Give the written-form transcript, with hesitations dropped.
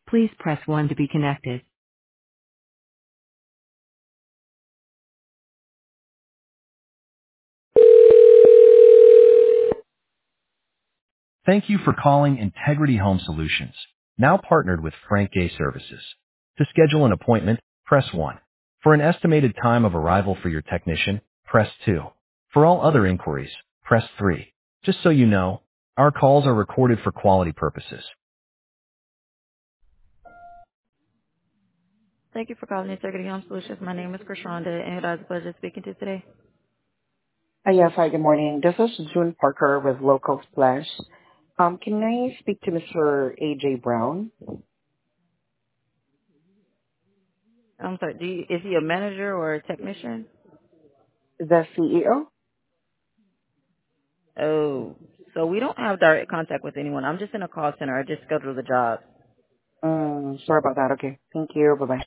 Please press 1 to be connected. Thank you for calling Integrity Home Solutions, now partnered with Frank Gay Services. To schedule an appointment, press 1. For an estimated time of arrival for your technician, press 2. For all other inquiries, press 3. Just so you know, our calls are recorded for quality purposes. Thank you for calling Integrity Home Solutions. My name is Krishonda, and I was pleasure speaking to today. Yes, hi, good morning. This is June Parker with Local Splash. Can I speak to Mr. AJ Brown, I'm sorry, is he a manager or a technician? the CEO? Oh, so we don't have direct contact with anyone. I'm just in a call center. I just schedule the job. Sorry about that. Okay. Thank you. Bye-bye.